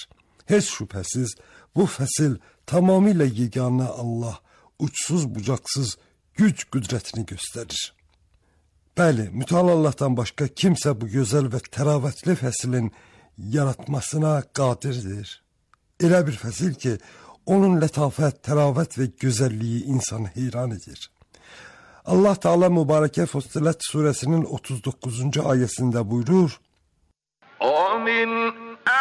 Heç şübhəsiz bu fəsil tamamilə yeganə Allah uçsuz bucaqsız güc qüdrətini göstərir. Bəli, mütəal Allahdan başqa kimsə bu gözəl və təravətli fəslin yaratmasına qadirdir. Elə bir fəsil ki, onun lətafət, təravət və gözəlliyi insanı heyran edir. Allah Teala mübarəkə Fussilet surəsinin 39-cu ayəsində buyurur: "Amin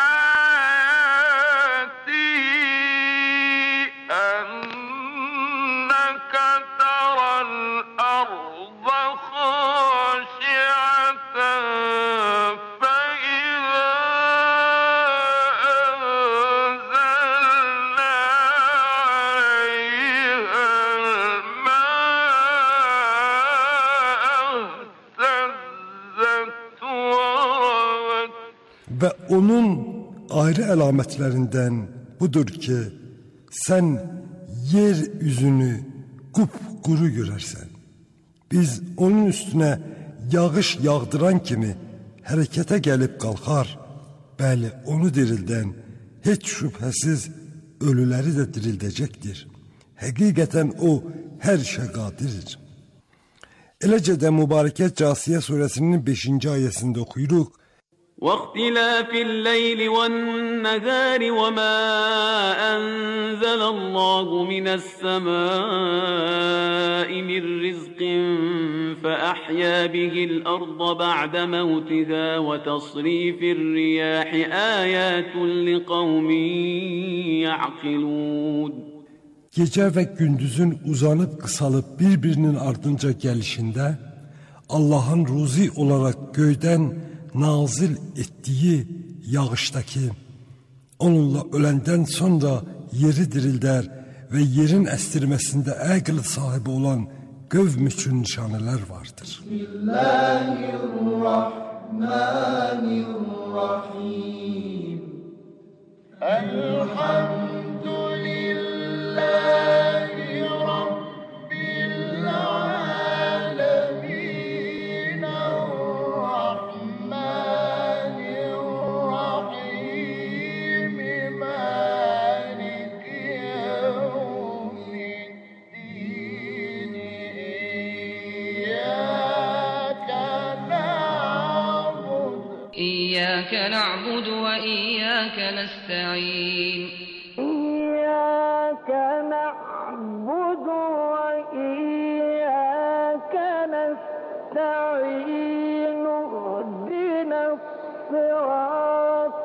Və onun ayrı əlamətlərindən budur ki, sən yer üzünü qupquru görərsən. Biz onun üstünə yağış yağdıran kimi hərəkətə gəlib qalxar. Bəli, onu dirildən heç şübhəsiz ölüləri də dirildəcəkdir. Həqiqətən o hər şey qadirdir. Eləcə də mübarəkə Casiyə surəsinin 5-ci ayəsində oxuyuruq: واختلاف الليل والنهار وما أنزل الله من السماء من رزق فأحيا به الأرض بعد موتها وتصريف الرياح آيات لقوم يعقلون. Gecə və gündüzün uzanıb qısalıb bir-birinin ardınca gəlişində Allahın ruzi olaraq göydən nazil etdiyi yağışdakı, onunla öləndən sonra yeri dirildər və yerin əstirməsində əql sahibi olan qövm üçün nişanələr vardır. Bismillahirrahmanirrahim. Elhamdülillahi Rabbil alemin. إياك نعبد وإياك نستعين. إياك نعبد وإياك نستعين. اهدنا الصراط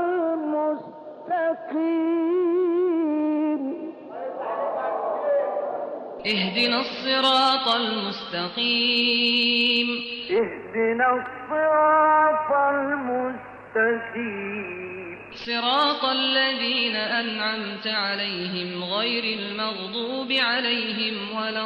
المستقيم. اهدنا الصراط المستقيم. اهدنا الصراط المستقيم. صراط الذين أنعمت عليهم غير المغضوب عليهم ولا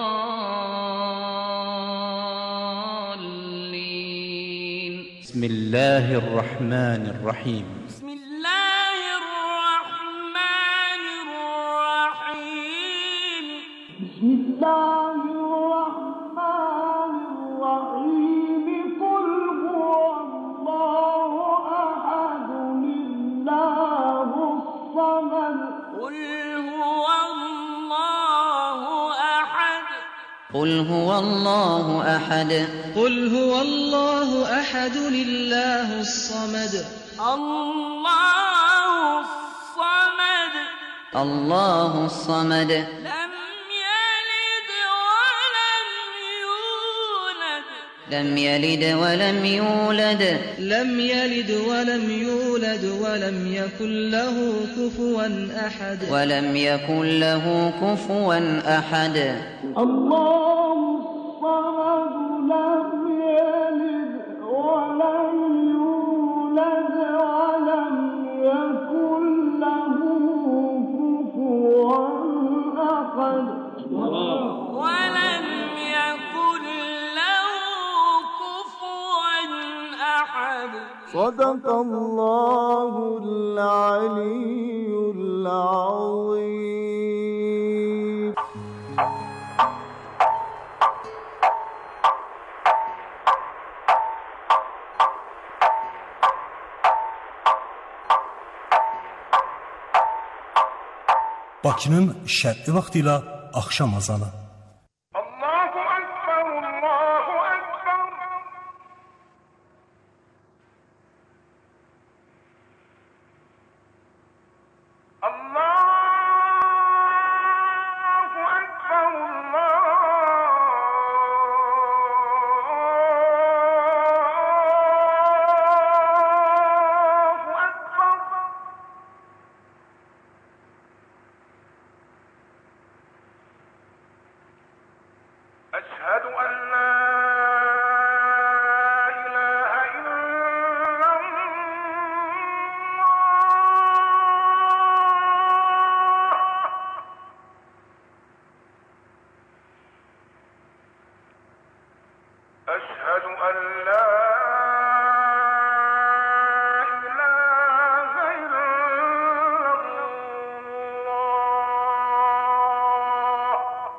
الضالين. بسم الله الرحمن الرحيم. بسم الله الرحمن الرحيم. بسم الله الرحمن الرحيم. قل هو الله أحد الله الصمد. قل هو الله أحد. قل هو الله أحد. قل هو الله أحد لله الصمد. الله الصمد. الله الصمد. لم يلد ولم يولد. لم يلد ولم يولد ولم يكن له كفوا أحد. ولم يكن له كفوا أحد. الله الصمد لم يلد ولم يولد ولم يكن له كفوا أحد. ولم يكن له كفوا أحد. صدق الله العلي العظيم. Bakının şərqi vaxtı ilə axşam azanı. Allahu Ekber, Allahu Ekber. Allahu Ekber, Allahu Ekber. أشهد أن لا إله إلا الله. أشهد أن لا إله إلا الله.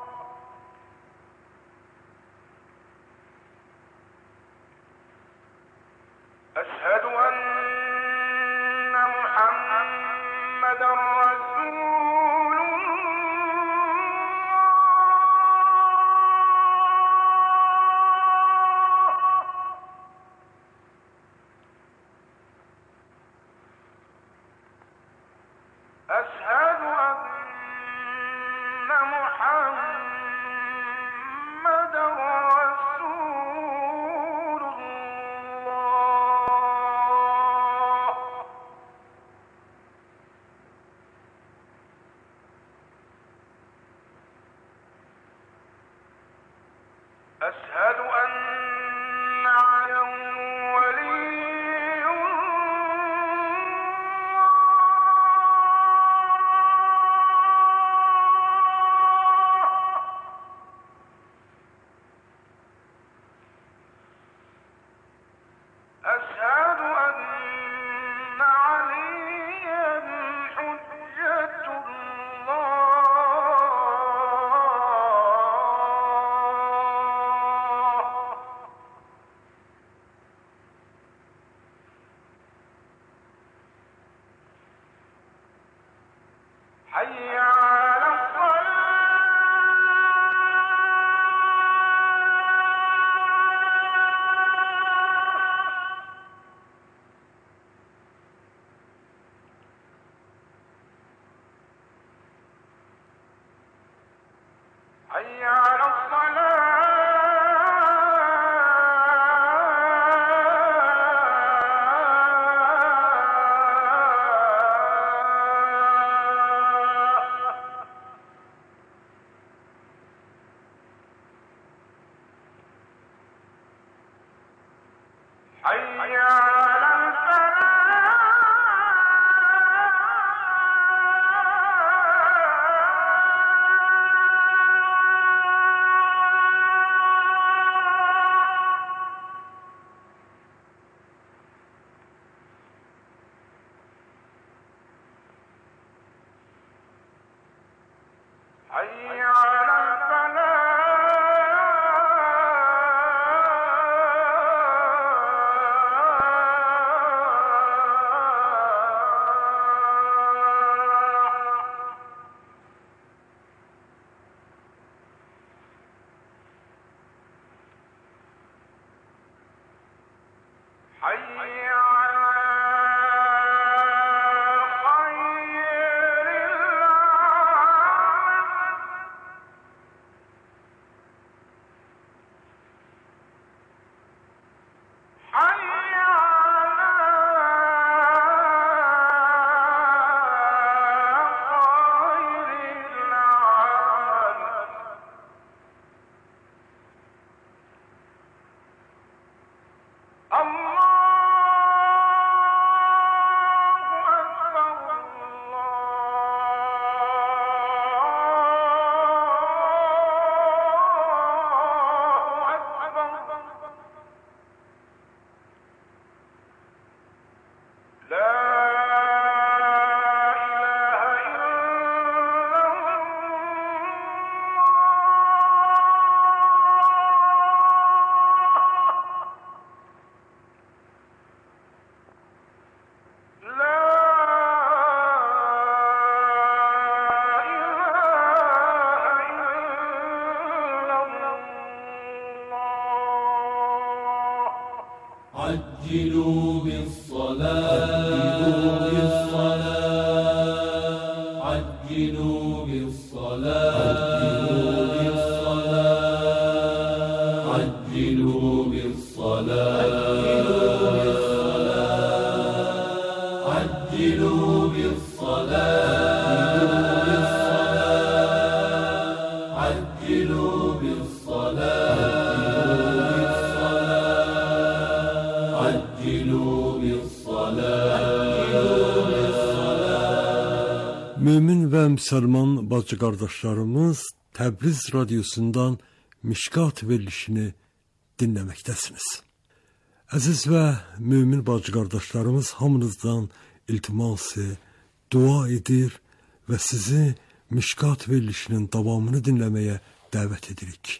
أشهد أن محمدا رسول الله. أشهد أن محمدا رسول الله. أشهد أن عليا ولي أشهد أن عليا حجة الله. حي على الصلاة. حي على الصلاة. حي على حي على حي على خير العمل. حي على خير العمل. الله عجلوا بالصلاة عجلوا بالصلاة عجلوا بالصلاة عجلوا بالصلاة عجلوا بالصلاة. Mümin ve Müslüman bacı kardeşlerimiz Təbriz radyosundan Mişkat verilişini dinləməkdəsiniz. Əziz və mümin bacı qardaşlarımız hamınızdan iltiması, dua edir və sizi Mişkat verilişinin davamını dinləməyə dəvət edirik.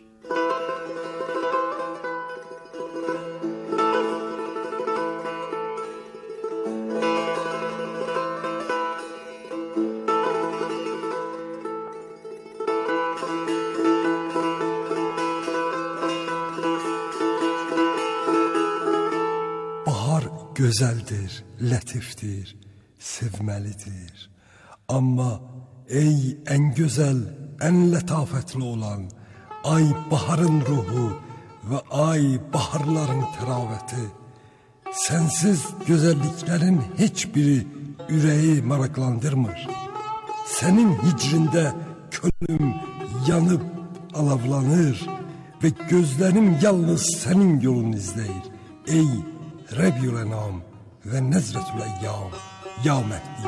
Gözəldir, lətifdir, sevməlidir. Amma ey ən gözəl, ən lətafətli olan, ay baharın ruhu və ay baharların təravəti, sənsiz gözəlliklərin heç biri ürəyi maraqlandırmır. Sənin hicrində könlüm yanıb alavlanır və gözlərim yalnız sənin yolunu izləyir. Ey Rəbiül Ənam və Nəzrətül Əyyam, ya Məhdi.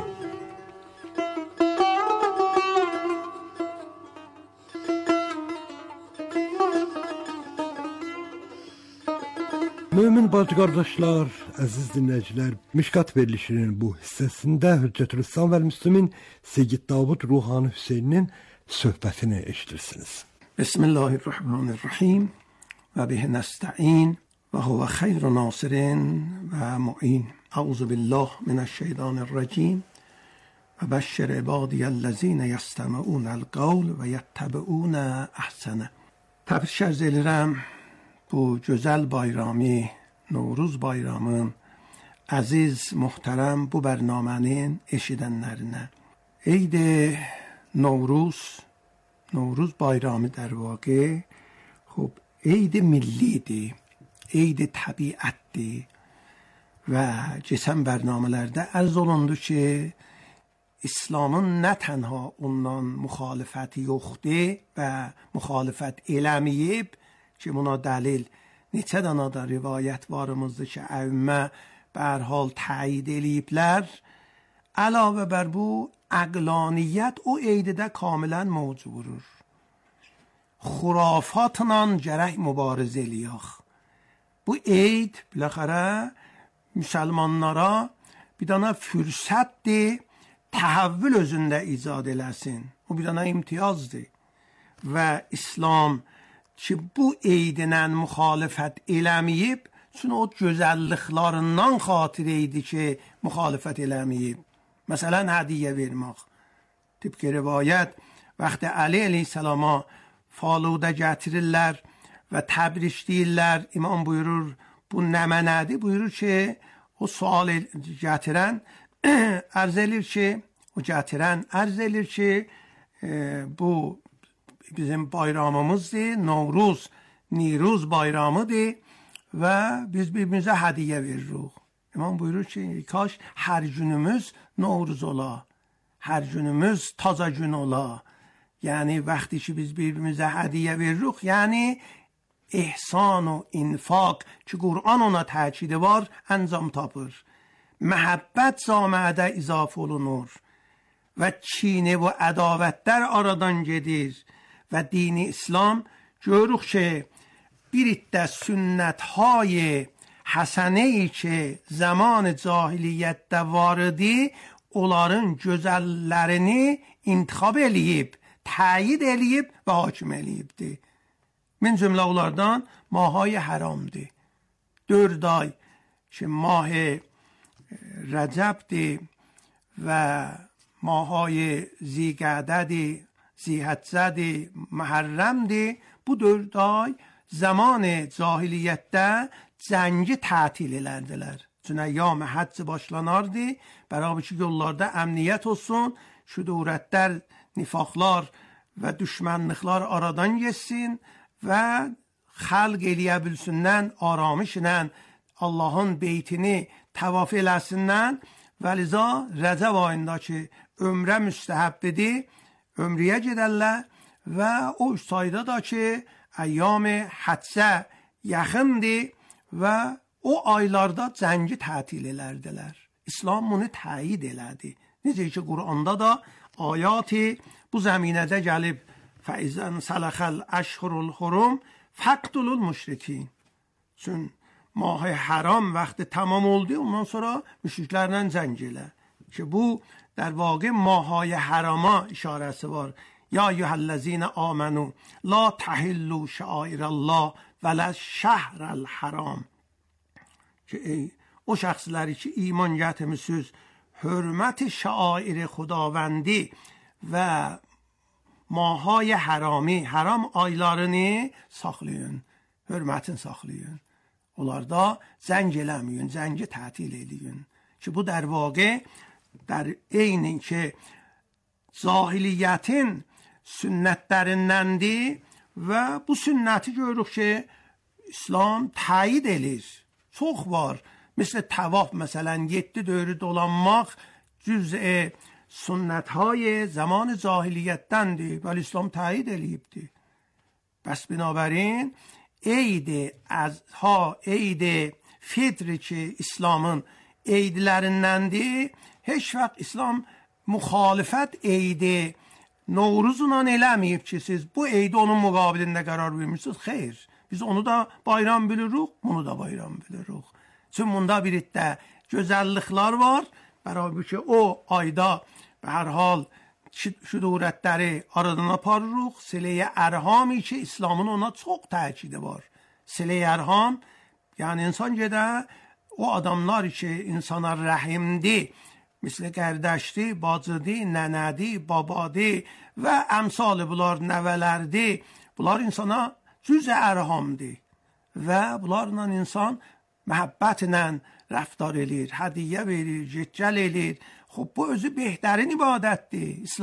Mömin bacı qardaşlar, əziz dinləyicilər, Mişkat verilişinin bu hissəsində Hüccətül-İslam və Müslümin Seyyid Davud Ruhani Hüseyninin söhbətini eşidirsiniz. Bismillahirrahmanirrahim və bihi nəstəin و هو خیر ناصر و معین. اعوذ بالله من الشیطان الرجیم و بشر عبادی الذین یستمعون القول و یتبعون احسنه. Təbrik arz edirəm bu gözəl bayramı, Novruz bayramın əziz, muhterəm bu bərnamənin eşidənlərinə. Eid Novruz bayramı در واقع خب عید millidir. Eyd təbiətdir və keçən bərnamələrdə ərz olundu ki, İslamın nə tənha ondan müxalifəti yoxdur və müxalifət eləməyib ki, buna dəlil neçə dana da rivayət varımızdır ki, əvvə bər hal təyid eləyiblər. Əlavə bər bu, əqlaniyyət o eydidə kamilən mövcud vurur. Xurafatla gərək mübarizə eləyək. Bu eyd biləxərə müsəlmanlara bir dana fürsətdir, təhəvvül özündə icad eləsin. O bir dana imtiyazdır. Və İslam ki, bu eydinə müxalifət eləməyib, çünki o gözəlliklərindən xatir eydi ki, müxalifət eləməyib. Məsələn, hədiyyə vermək. Tibki rivayət, vaxtı Əli əleyhissalama faluda gətirirlər və təbriş deyirlər, imam buyurur, bu nə mənədir? Buyurur ki, o sual gətirən ərz edir ki, bu bizim bayramımızdır, Novruz, Niruz bayramıdır və biz bir-birimizə hədiyyə veririk. İmam buyurur ki, kaş hər günümüz Novruz ola, hər günümüz taza gün ola. Yəni, vaxtı ki, biz bir-birimizə hədiyyə veririk, yəni, ihsan و infaq ki Qur'an ona təkidi var əncam tapır. Məhəbbət zamədə izafə olunur və çini və ədavətlər aradan gedir və dini İslam görürük ki bir iddə sünnətهای həsənəyi ki zaman cahiliyyətdə var idi, onların gözəllərini intixab eləyib, təyid eləyib və hakim eləyibdir. Min cümlə onlardan mahای haramdır. 4 ay ki mah rəcəbdir və mahای زیقعده‌dir, زیحجه‌dir, محرمdir. Bu 4 ay zaman cahiliyyətdə cəngi tətil elərdilər. Çünki əyyam həcc başlanardı. Bərabər ki yollarda əmniyyət olsun, şüdurətlər, nifaqlar və düşmənliklər aradan geçsin və xalq eləyə bilsinlər, aramışla Allahın beytini təvaf eləsinlər və liza Rəcəb ayında ki, ömrə müstəhəbbidir, ömrəyə gedərlər və o sayda da ki, əyyam hədsə yaxındır və o aylarda cəngi tətil elərdilər. İslam bunu təyid elədi. Necə ki, Quranda da ayati bu zəminədə gəlib fəizən sələxəl əşhurul xurum fəqtulul müşrikin. Çün mah haram vaxtı tamam oldu, ondan sonra müşriklərlə cəng elə. Ki bu در واقع ماهای حراما اشاره‌سی var. یا ایها الذین آمنوا لا تحلوا شعائر الله ولا الشهر الحرام. که o şəxsləri ki iman gətirmisiniz, hörmət şair xudavəndi və mahay harami, haram aylarını saxlayın, hörmətin saxlayın. Onlarda zəng eləməyin, zəngi tətil eləyin. Ki bu در واقع در عین اینکه cahiliyyətin sünnətlərindəndir və bu sünnəti görürük ki, İslam təyid edir. Çox var. مثل tavaf məsələn 7 dövrü dolanmaq cüz'e sünnətهای zaman cahiliyyətdəndir. Bəli, İslam təyid eləyibdir. Bəs binabərin Eid Əzha, Eid Fitr ki, İslamın eydlərindəndir. Heç vaxt İslam müxalifət eydi Novruzla eləməyib ki, siz bu eydi onun müqabilində qərar vermişsiniz. Xeyr, biz onu da bayram bilirik, bunu da bayram bilirik. Çünki bunda bir iddə gözəlliklər var. Bərabər ki, o ayda به هر حال şüdurətləri aradan aparırıq. Silə-i ərhami ki, İslamın ona çox təkidi var. Silə-i ərham, yəni insan gedə o adamlar ki, insana rəhimdir, مثل قردشتی، bacıdır, nənədir, babadır və əmsalı bunlar nəvələrdir. Bunlar insana cüz-i ərhamdır və bunlarla insan məhəbbətlə rəftar edir, hədiyyə verir, cəccəl edir. Xub bu özü behtarin ibadətdir.